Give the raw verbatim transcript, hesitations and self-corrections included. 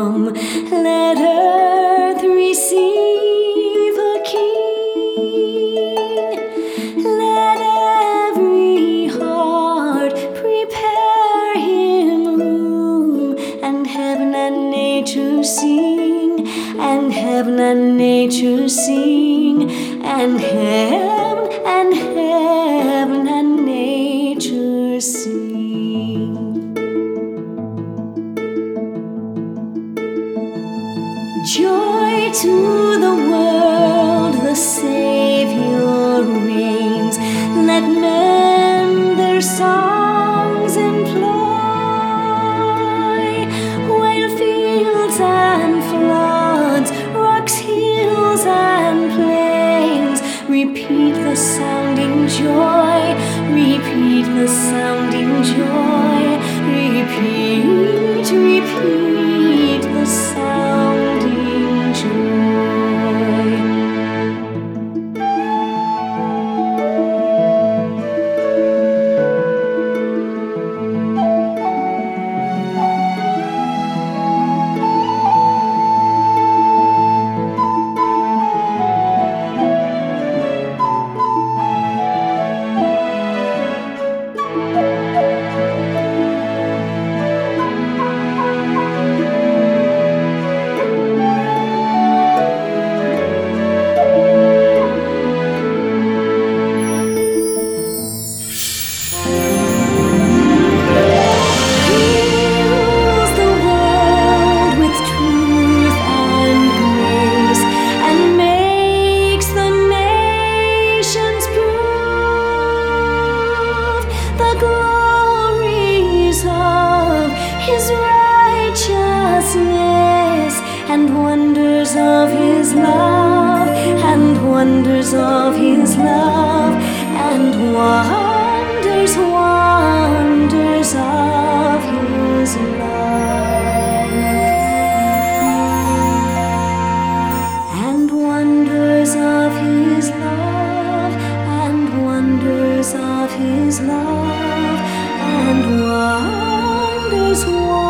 come, let earth receive a king. Let every heart prepare him room, and heaven and nature sing, and heaven and nature sing, and heaven and heaven and nature sing. Joy to the world, the Savior reigns. Let men their songs employ, while fields and floods, rocks, hills and plains repeat the sounding joy, repeat the sounding joy, repeat, repeat the sounding joy. His righteousness, and wonders of his love, and wonders of his love, and wonders, wonders of his love, and wonders of his love, and wonders of his love, and wonders, wonders